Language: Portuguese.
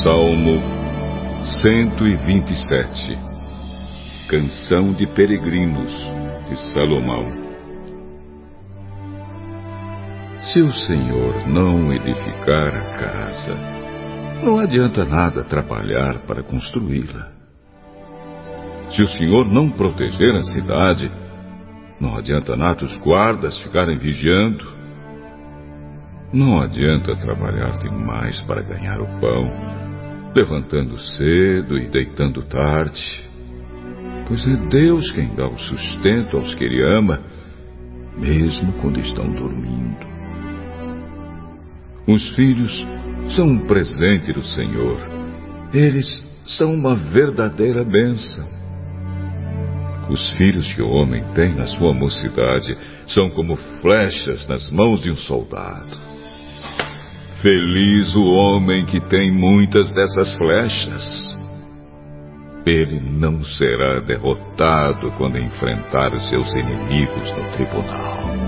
Salmo 127. Canção de Peregrinos, de Salomão. Se o Senhor não edificar a casa, não adianta nada trabalhar para construí-la. Se o Senhor não proteger a cidade, não adianta nada os guardas ficarem vigiando. Não adianta trabalhar demais para ganhar o pão, levantando cedo e deitando tarde, pois é Deus quem dá o sustento aos que Ele ama, mesmo quando estão dormindo. Os filhos são um presente do Senhor. Eles são uma verdadeira bênção. Os filhos que o homem tem na sua mocidade são como flechas nas mãos de um soldado. Feliz o homem que tem muitas dessas flechas. Ele não será derrotado quando enfrentar os seus inimigos no tribunal.